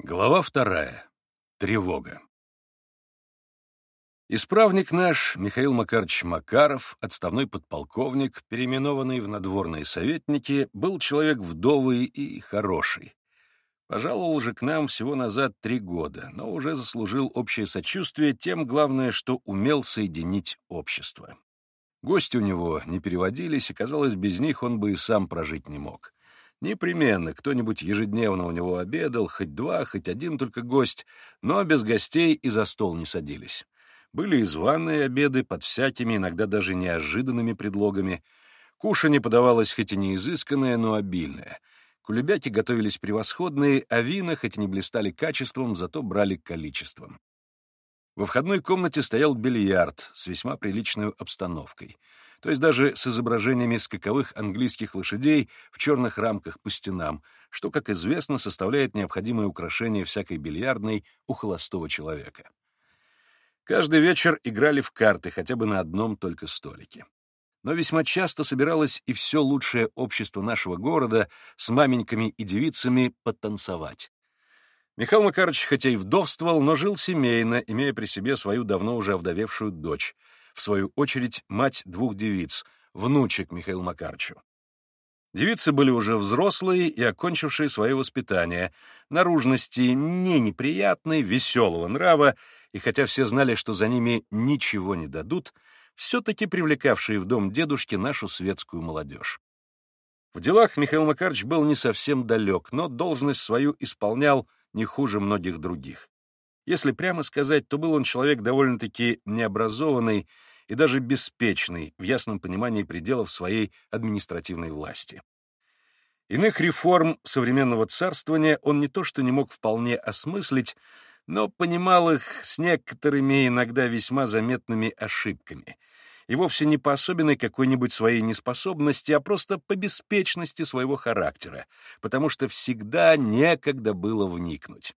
Глава 2. Тревога. Исправник наш, Михаил Макарович Макаров, отставной подполковник, переименованный в надворные советники, был человек вдовый и хороший. Пожаловал же к нам всего назад 3 года, но уже заслужил общее сочувствие тем, главное, что умел соединить общество. Гости у него не переводились, и, казалось, без них он бы и сам прожить не мог. Непременно кто-нибудь ежедневно у него обедал, хоть 2, хоть 1 только гость, но без гостей и за стол не садились. Были и званые обеды под всякими, иногда даже неожиданными предлогами. Кушанье подавалось хоть и не изысканное, но обильное. Кулебяки готовились превосходные, а вина, хоть и не блистали качеством, зато брали количеством. Во входной комнате стоял бильярд с весьма приличной обстановкой, то есть даже с изображениями скаковых английских лошадей в черных рамках по стенам, что, как известно, составляет необходимое украшение всякой бильярдной у холостого человека. Каждый вечер играли в карты хотя бы на одном только столике. Но весьма часто собиралось и все лучшее общество нашего города с маменьками и девицами потанцевать. Михаил Макарович хотя и вдовствовал, но жил семейно, имея при себе свою давно уже овдовевшую дочь, в свою очередь мать 2 девиц, внучек Михаилу Макарычу. Девицы были уже взрослые и окончившие свое воспитание, наружности не неприятной, веселого нрава, и хотя все знали, что за ними ничего не дадут, все-таки привлекавшие в дом дедушки нашу светскую молодежь. В делах Михаил Макарович был не совсем далек, но должность свою исполнял не хуже многих других. Если прямо сказать, то был он человек довольно-таки необразованный и даже беспечный в ясном понимании пределов своей административной власти. Иных реформ современного царствования он не то что не мог вполне осмыслить, но понимал их с некоторыми иногда весьма заметными ошибками, и вовсе не по особенной какой-нибудь своей неспособности, а просто по беспечности своего характера, потому что всегда некогда было вникнуть.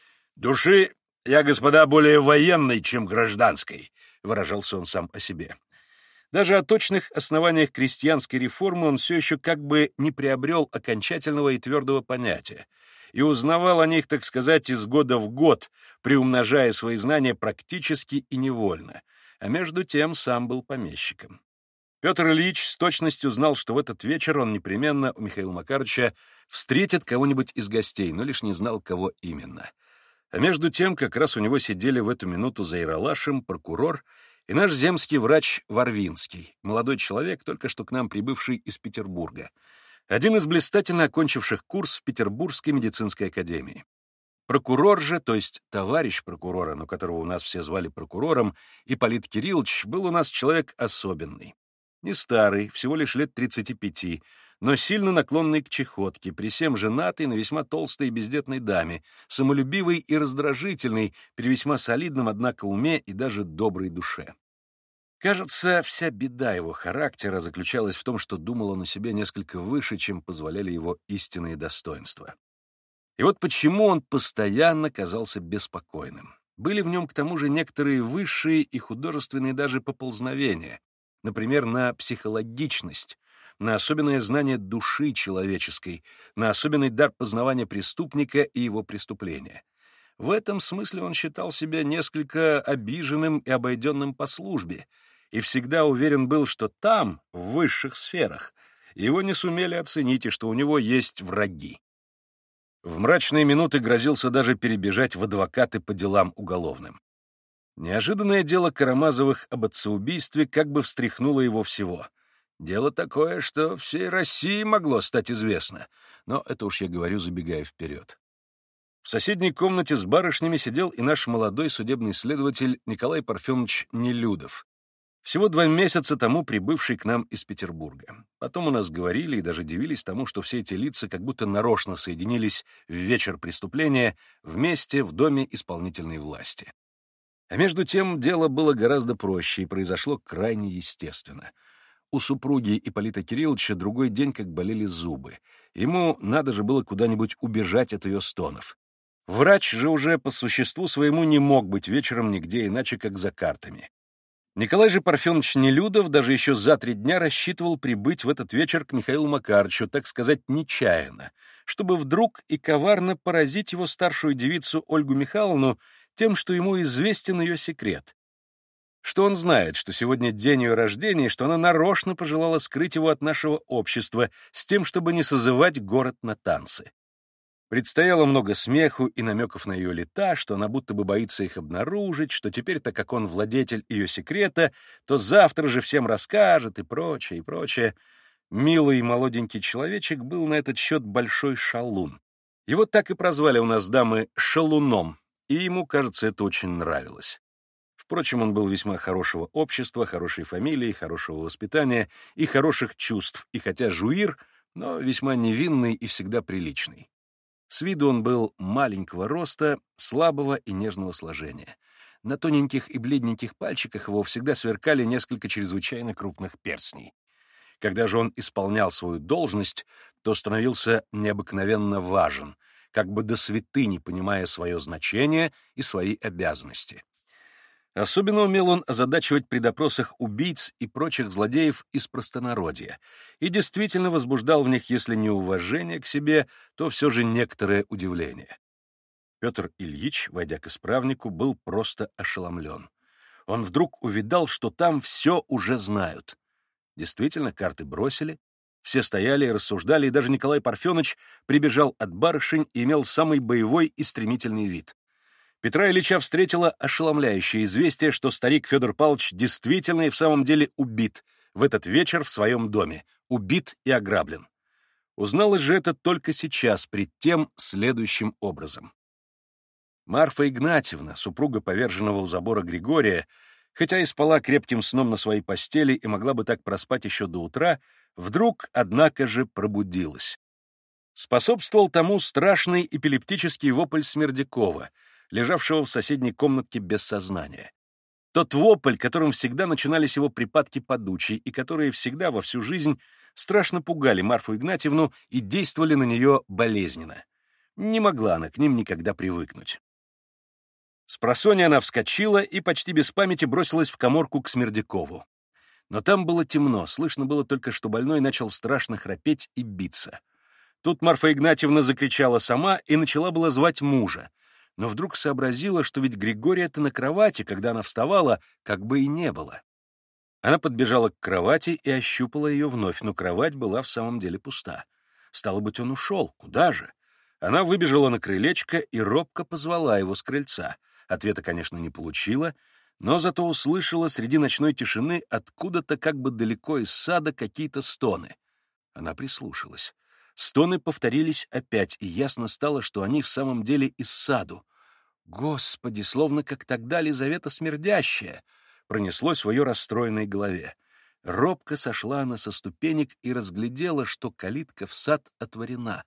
«Души я, господа, более военной, чем гражданской», — выражался он сам о себе. Даже о точных основаниях крестьянской реформы он все еще как бы не приобрел окончательного и твердого понятия, и узнавал о них, так сказать, из года в год, приумножая свои знания практически и невольно, а между тем сам был помещиком. Петр Ильич с точностью знал, что в этот вечер он непременно у Михаила Макарыча встретит кого-нибудь из гостей, но лишь не знал, кого именно. А между тем как раз у него сидели в эту минуту за Ералашем прокурор и наш земский врач Варвинский, молодой человек, только что к нам прибывший из Петербурга, один из блистательно окончивших курс в Петербургской медицинской академии. Прокурор же, то есть товарищ прокурора, но которого у нас все звали прокурором, Ипполит Кириллович, был у нас человек особенный. Не старый, всего лишь лет 35, но сильно наклонный к чахотке, при всем женатый на весьма толстой и бездетной даме, самолюбивый и раздражительный, при весьма солидном, однако, уме и даже доброй душе. Кажется, вся беда его характера заключалась в том, что думал он о себе несколько выше, чем позволяли его истинные достоинства. И вот почему он постоянно казался беспокойным. Были в нем, к тому же, некоторые высшие и художественные даже поползновения, например, на психологичность, на особенное знание души человеческой, на особенный дар познавания преступника и его преступления. В этом смысле он считал себя несколько обиженным и обойденным по службе, и всегда уверен был, что там, в высших сферах, его не сумели оценить и что у него есть враги. В мрачные минуты грозился даже перебежать в адвокаты по делам уголовным. Неожиданное дело Карамазовых об отцеубийстве как бы встряхнуло его всего. Дело такое, что всей России могло стать известно, но это уж я говорю, забегая вперед. В соседней комнате с барышнями сидел и наш молодой судебный следователь Николай Парфенович Нелюдов, всего 2 месяца тому прибывший к нам из Петербурга. Потом у нас говорили и даже дивились тому, что все эти лица как будто нарочно соединились в вечер преступления вместе в доме исполнительной власти. А между тем дело было гораздо проще и произошло крайне естественно. У супруги Ипполита Кирилловича другой день как болели зубы. Ему надо же было куда-нибудь убежать от ее стонов. Врач же уже по существу своему не мог быть вечером нигде иначе, как за картами. Николай же Парфенович Нелюдов даже еще за 3 дня рассчитывал прибыть в этот вечер к Михаилу Макарычу, так сказать, нечаянно, чтобы вдруг и коварно поразить его старшую девицу Ольгу Михайловну тем, что ему известен ее секрет. Что он знает, что сегодня день ее рождения, и что она нарочно пожелала скрыть его от нашего общества с тем, чтобы не созывать город на танцы. Предстояло много смеху и намеков на ее лета, что она будто бы боится их обнаружить, что теперь, так как он владетель ее секрета, то завтра же всем расскажет и прочее, и прочее. Милый молоденький человечек был на этот счет большой шалун. Его так и прозвали у нас дамы «шалуном», и ему, кажется, это очень нравилось. Впрочем, он был весьма хорошего общества, хорошей фамилии, хорошего воспитания и хороших чувств, и хотя жуир, но весьма невинный и всегда приличный. С виду он был маленького роста, слабого и нежного сложения. На тоненьких и бледненьких пальчиках его всегда сверкали несколько чрезвычайно крупных перстней. Когда же он исполнял свою должность, то становился необыкновенно важен, как бы до святыни понимая свое значение и свои обязанности. Особенно умел он озадачивать при допросах убийц и прочих злодеев из простонародья и действительно возбуждал в них, если не уважение к себе, то все же некоторое удивление. Петр Ильич, войдя к исправнику, был просто ошеломлен. Он вдруг увидал, что там все уже знают. Действительно, карты бросили, все стояли и рассуждали, и даже Николай Парфенович прибежал от барышень и имел самый боевой и стремительный вид. Петра Ильича встретило ошеломляющее известие, что старик Федор Павлович действительно и в самом деле убит в этот вечер в своем доме, убит и ограблен. Узналось же это только сейчас, пред тем следующим образом. Марфа Игнатьевна, супруга поверженного у забора Григория, хотя и спала крепким сном на своей постели и могла бы так проспать еще до утра, вдруг, однако же, пробудилась. Способствовал тому страшный эпилептический вопль Смердякова, лежавшего в соседней комнатке без сознания. Тот вопль, которым всегда начинались его припадки подучий, и которые всегда во всю жизнь страшно пугали Марфу Игнатьевну и действовали на нее болезненно. Не могла она к ним никогда привыкнуть. Спросонья она вскочила и почти без памяти бросилась в каморку к Смердякову. Но там было темно, слышно было только, что больной начал страшно храпеть и биться. Тут Марфа Игнатьевна закричала сама и начала было звать мужа, но вдруг сообразила, что ведь Григория-то на кровати, когда она вставала, как бы и не было. Она подбежала к кровати и ощупала ее вновь, но кровать была в самом деле пуста. Стало быть, он ушел. Куда же? Она выбежала на крылечко и робко позвала его с крыльца. Ответа, конечно, не получила, но зато услышала среди ночной тишины откуда-то как бы далеко из сада какие-то стоны. Она прислушалась. Стоны повторились опять, и ясно стало, что они в самом деле из саду. «Господи, словно как тогда Лизавета Смердящая!» пронеслось в ее расстроенной голове. Робко сошла она со ступенек и разглядела, что калитка в сад отворена.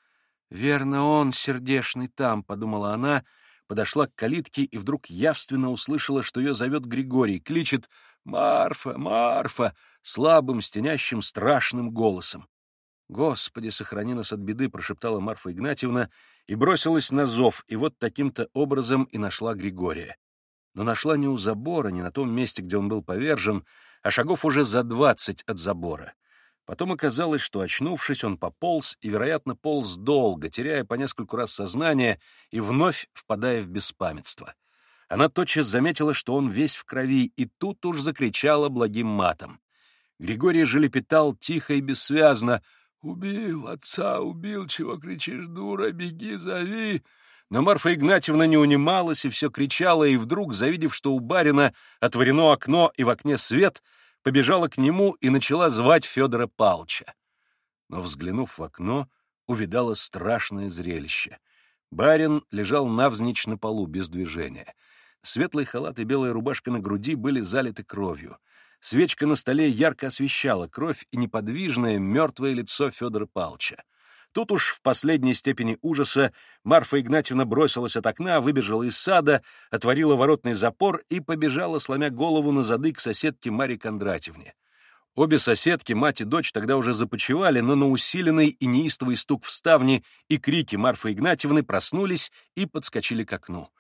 «Верно, он, сердешный, там», — подумала она, подошла к калитке и вдруг явственно услышала, что ее зовет Григорий, кличет «Марфа, Марфа!» слабым, стенящим, страшным голосом. «Господи, сохрани нас от беды», — прошептала Марфа Игнатьевна и бросилась на зов, и вот таким-то образом и нашла Григория. Но нашла не у забора, не на том месте, где он был повержен, а шагов уже за 20 от забора. Потом оказалось, что, очнувшись, он пополз и, вероятно, полз долго, теряя по нескольку раз сознание и вновь впадая в беспамятство. Она тотчас заметила, что он весь в крови, и тут уж закричала благим матом. Григорий же лепетал тихо и бессвязно: «Убил, отца убил, чего кричишь, дура, беги, зови!» Но Марфа Игнатьевна не унималась и все кричала, и вдруг, завидев, что у барина отворено окно и в окне свет, побежала к нему и начала звать Федора Павловича. Но, взглянув в окно, увидала страшное зрелище. Барин лежал навзничь на полу, без движения. Светлый халат и белая рубашка на груди были залиты кровью. Свечка на столе ярко освещала кровь и неподвижное, мертвое лицо Федора Павловича. Тут уж в последней степени ужаса Марфа Игнатьевна бросилась от окна, выбежала из сада, отворила воротный запор и побежала, сломя голову на зады, к соседке Марье Кондратьевне. Обе соседки, мать и дочь, тогда уже започивали, но на усиленный и неистовый стук в ставни и крики Марфы Игнатьевны проснулись и подскочили к окну.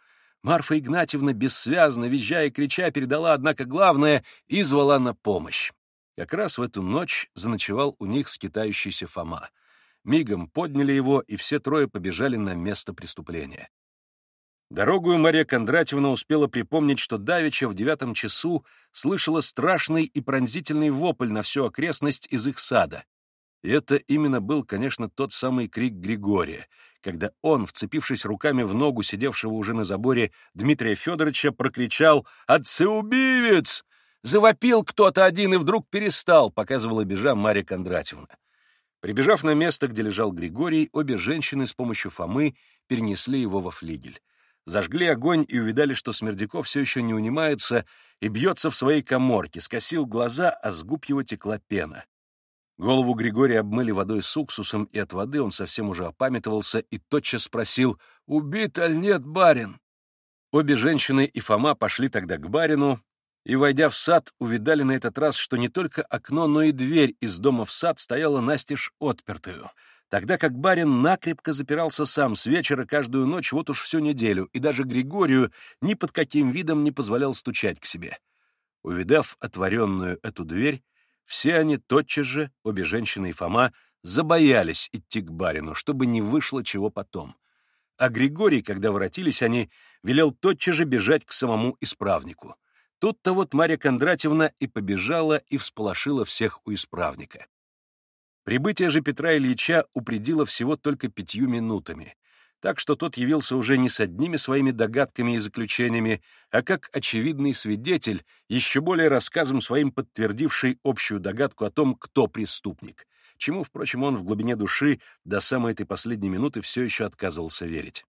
Марфа Игнатьевна бессвязно, визжая и крича, передала, однако, главное и звала на помощь. Как раз в эту ночь заночевал у них скитающийся Фома. Мигом подняли его, и все трое побежали на место преступления. Дорогою Марья Кондратьевна успела припомнить, что давеча в 9 часу слышала страшный и пронзительный вопль на всю окрестность из их сада. И это именно был, конечно, тот самый крик Григория, когда он, вцепившись руками в ногу сидевшего уже на заборе Дмитрия Федоровича, прокричал «Отцеубивец!». Завопил кто-то один и вдруг перестал, показывала бежа Марья Кондратьевна. Прибежав на место, где лежал Григорий, обе женщины с помощью Фомы перенесли его во флигель. Зажгли огонь и увидали, что Смердяков все еще не унимается и бьется в своей каморке, скосил глаза, а с губ его текла пена. Голову Григория обмыли водой с уксусом, и от воды он совсем уже опамятовался и тотчас спросил: «Убит аль нет, барин?» Обе женщины и Фома пошли тогда к барину, и, войдя в сад, увидали на этот раз, что не только окно, но и дверь из дома в сад стояла настежь отпертую, тогда как барин накрепко запирался сам с вечера каждую ночь вот уж всю неделю, и даже Григорию ни под каким видом не позволял стучать к себе. Увидав отворенную эту дверь, все они тотчас же, обе женщины и Фома, забоялись идти к барину, чтобы не вышло чего потом. А Григорий, когда воротились они, велел тотчас же бежать к самому исправнику. Тут-то вот Марья Кондратьевна и побежала, и всполошила всех у исправника. Прибытие же Петра Ильича упредило всего только 5 минутами, так что тот явился уже не с одними своими догадками и заключениями, а как очевидный свидетель, еще более рассказом своим подтвердивший общую догадку о том, кто преступник, чему, впрочем, он в глубине души до самой этой последней минуты все еще отказывался верить.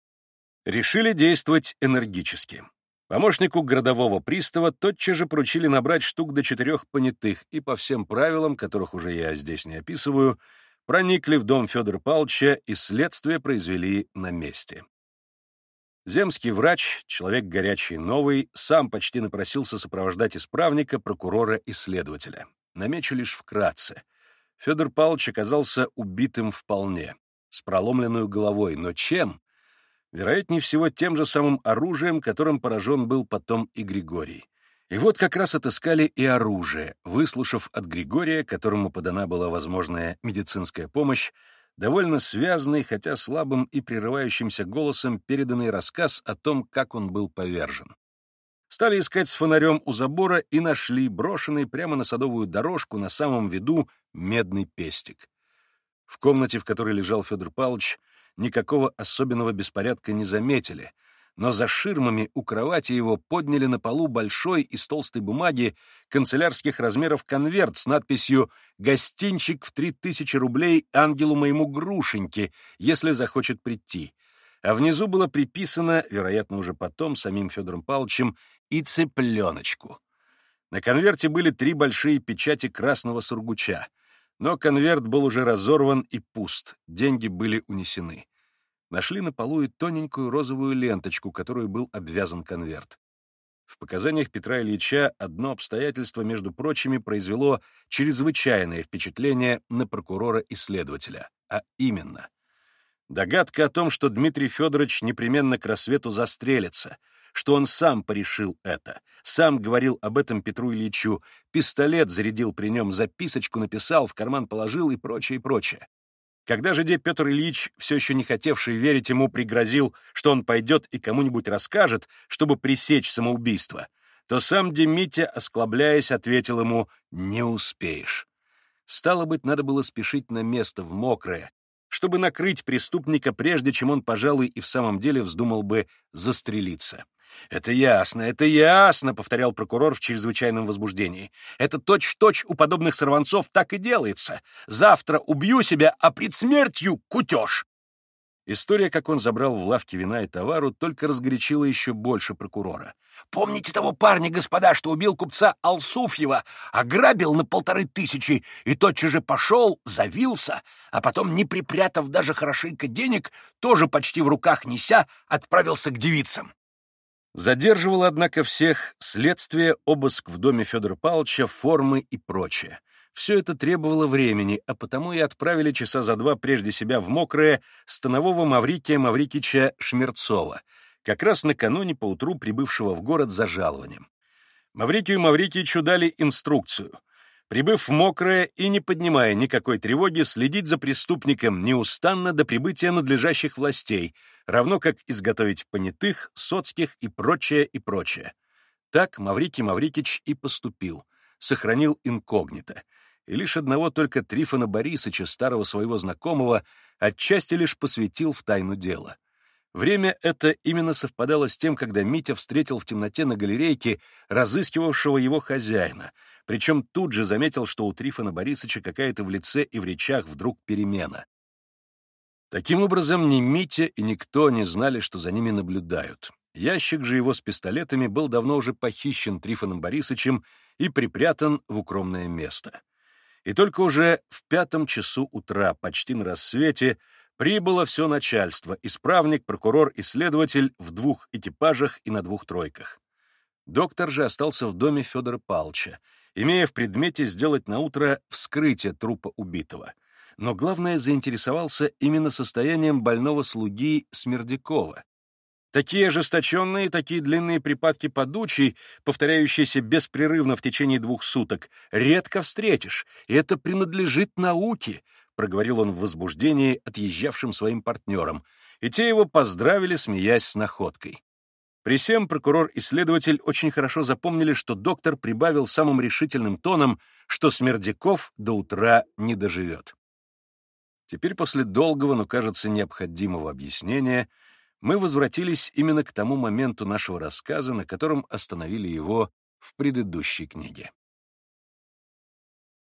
Решили действовать энергически. Помощнику городового пристава тотчас же поручили набрать штук до 4 понятых и по всем правилам, которых уже я здесь не описываю, проникли в дом Федора Павловича и следствие произвели на месте. Земский врач, человек горячий и новый, сам почти напросился сопровождать исправника, прокурора и следователя. Намечу лишь вкратце. Федор Павлович оказался убитым вполне, с проломленной головой, но чем? Вероятнее всего, тем же самым оружием, которым поражен был потом и Григорий. И вот как раз отыскали и оружие, выслушав от Григория, которому подана была возможная медицинская помощь, довольно связанный, хотя слабым и прерывающимся голосом переданный рассказ о том, как он был повержен. Стали искать с фонарем у забора и нашли брошенный прямо на садовую дорожку на самом виду медный пестик. В комнате, в которой лежал Федор Павлович, никакого особенного беспорядка не заметили, но за ширмами у кровати его подняли на полу большой из толстой бумаги канцелярских размеров конверт с надписью «Гостинчик в 3000 рублей ангелу моему Грушеньке, если захочет прийти». А внизу было приписано, вероятно, уже потом, самим Федором Павловичем, и цыпленочку. На конверте были 3 большие печати красного сургуча, но конверт был уже разорван и пуст, деньги были унесены. Нашли на полу и тоненькую розовую ленточку, которой был обвязан конверт. В показаниях Петра Ильича одно обстоятельство, между прочими, произвело чрезвычайное впечатление на прокурора и следователя, а именно догадка о том, что Дмитрий Федорович непременно к рассвету застрелится, что он сам порешил это, сам говорил об этом Петру Ильичу, пистолет зарядил при нем, записочку написал, в карман положил и прочее, и прочее. Когда же Петр Ильич, все еще не хотевший верить ему, пригрозил, что он пойдет и кому-нибудь расскажет, чтобы пресечь самоубийство, то сам Митя, осклабляясь, ответил ему: «Не успеешь». Стало быть, надо было спешить на место, в мокрое, чтобы накрыть преступника, прежде чем он, пожалуй, и в самом деле вздумал бы застрелиться. Это ясно», — повторял прокурор в чрезвычайном возбуждении. «Это точь-в-точь у подобных сорванцов так и делается. Завтра убью себя, а пред смертью кутеж». История, как он забрал в лавке вина и товару, только разгорячила еще больше прокурора. «Помните того парня, господа, что убил купца Алсуфьева, ограбил на 1500 и тотчас же пошел, завился, а потом, не припрятав даже хорошенько денег, тоже почти в руках неся, отправился к девицам». Задерживало, однако, всех следствие, обыск в доме Федора Павловича, формы и прочее. Все это требовало времени, а потому и отправили часа за 2 прежде себя в мокрое станового Маврикия Маврикича Шмерцова, как раз накануне поутру прибывшего в город за жалованием. Маврикию Маврикиевичу дали инструкцию: прибыв в Мокрое и не поднимая никакой тревоги, следить за преступником неустанно до прибытия надлежащих властей, равно как изготовить понятых, соцких и прочее, и прочее. Так Маврикий Маврикич и поступил, сохранил инкогнито, и лишь одного только Трифона Борисыча, старого своего знакомого, отчасти лишь посвятил в тайну дела. Время это именно совпадало с тем, когда Митя встретил в темноте на галерейке разыскивавшего его хозяина, причем тут же заметил, что у Трифона Борисыча какая-то в лице и в речах вдруг перемена. Таким образом, ни Митя и никто не знали, что за ними наблюдают. Ящик же его с пистолетами был давно уже похищен Трифоном Борисычем и припрятан в укромное место. И только уже в 5 часу утра, почти на рассвете, прибыло все начальство: исправник, прокурор и следователь в 2 экипажах и на 2 тройках. Доктор же остался в доме Федора Павловича, имея в предмете сделать наутро вскрытие трупа убитого. Но главное, заинтересовался именно состоянием больного слуги Смердякова. Такие ожесточенные, такие длинные припадки подучий, повторяющиеся беспрерывно в течение 2 суток, редко встретишь, и это принадлежит науке, — проговорил он в возбуждении отъезжавшим своим партнерам, и те его поздравили, смеясь с находкой. При сем прокурор и следователь очень хорошо запомнили, что доктор прибавил самым решительным тоном, что Смердяков до утра не доживет. Теперь, после долгого, но, кажется, необходимого объяснения, мы возвратились именно к тому моменту нашего рассказа, на котором остановили его в предыдущей книге.